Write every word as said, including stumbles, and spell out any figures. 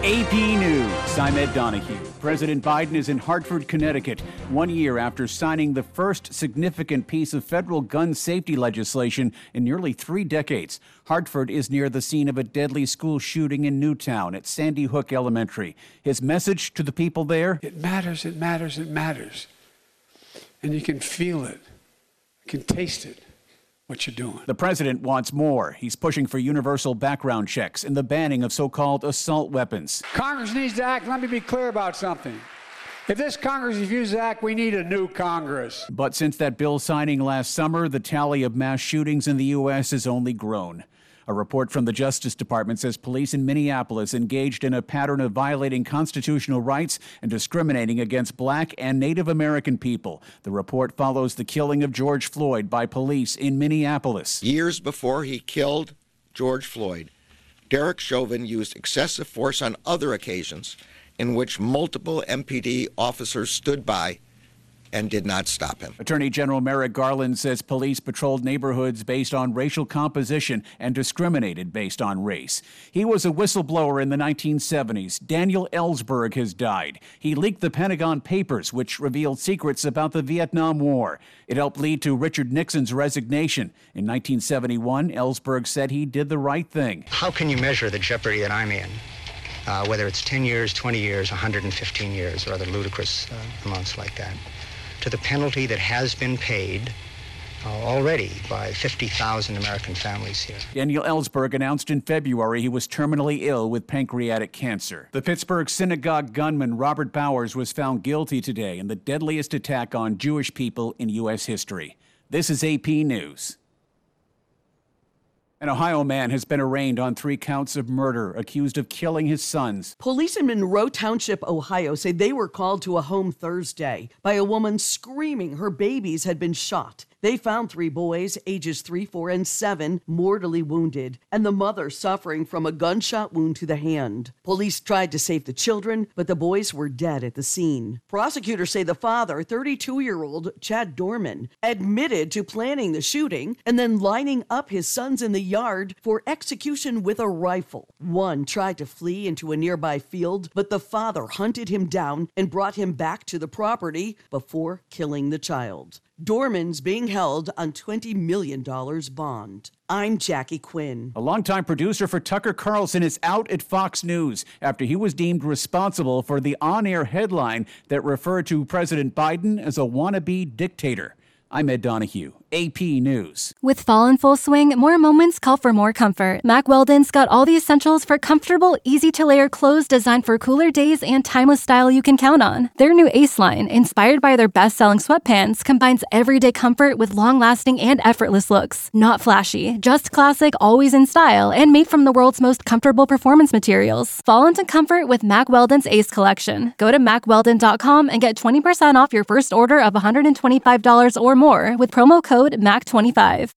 A P News, I'm Ed Donahue. President Biden is in Hartford, Connecticut, one year after signing the first significant piece of federal gun safety legislation in nearly three decades. Hartford is near the scene of a deadly school shooting in Newtown at Sandy Hook Elementary. His message to the people there? It matters, it matters, it matters. And you can feel it, you can taste it. What you're doing. The president wants more. He's pushing for universal background checks and the banning of so-called assault weapons. Congress needs to act. Let me be clear about something. If this Congress refuses to act, we need a new Congress. But since that bill signing last summer, the tally of mass shootings in the U S has only grown. A report from the Justice Department says police in Minneapolis engaged in a pattern of violating constitutional rights and discriminating against Black and Native American people. The report follows the killing of George Floyd by police in Minneapolis. Years before he killed George Floyd, Derek Chauvin used excessive force on other occasions in which multiple M P D officers stood by and did not stop him. Attorney General Merrick Garland says police patrolled neighborhoods based on racial composition and discriminated based on race. He was a whistleblower in the nineteen seventies. Daniel Ellsberg has died. He leaked the Pentagon Papers, which revealed secrets about the Vietnam War. It helped lead to Richard Nixon's resignation. In nineteen seventy-one, Ellsberg said he did the right thing. How can you measure the jeopardy that I'm in? Uh, whether it's ten years, twenty years, one hundred fifteen years, or other ludicrous uh, amounts like that, to the penalty that has been paid uh, already by fifty thousand American families here. Daniel Ellsberg announced in February he was terminally ill with pancreatic cancer. The Pittsburgh synagogue gunman Robert Bowers was found guilty today in the deadliest attack on Jewish people in U S history. This is A P News. An Ohio man has been arraigned on three counts of murder, accused of killing his sons. Police in Monroe Township, Ohio, say they were called to a home Thursday by a woman screaming her babies had been shot. They found three boys, ages three, four, and seven, mortally wounded, and the mother suffering from a gunshot wound to the hand. Police tried to save the children, but the boys were dead at the scene. Prosecutors say the father, thirty-two-year-old Chad Dorman, admitted to planning the shooting and then lining up his sons in the yard for execution with a rifle. One tried to flee into a nearby field, but the father hunted him down and brought him back to the property before killing the child. Dorman's being held on twenty million dollars bond. I'm Jackie Quinn. A longtime producer for Tucker Carlson is out at Fox News after he was deemed responsible for the on-air headline that referred to President Biden as a wannabe dictator. I'm Ed Donahue, A P News. With fall in full swing, more moments call for more comfort. Mack Weldon's got all the essentials for comfortable, easy-to-layer clothes designed for cooler days and timeless style you can count on. Their new Ace line, inspired by their best-selling sweatpants, combines everyday comfort with long-lasting and effortless looks. Not flashy, just classic, always in style, and made from the world's most comfortable performance materials. Fall into comfort with Mack Weldon's Ace collection. Go to mack weldon dot com and get twenty percent off your first order of one hundred twenty-five dollars or more with promo code M A C twenty-five.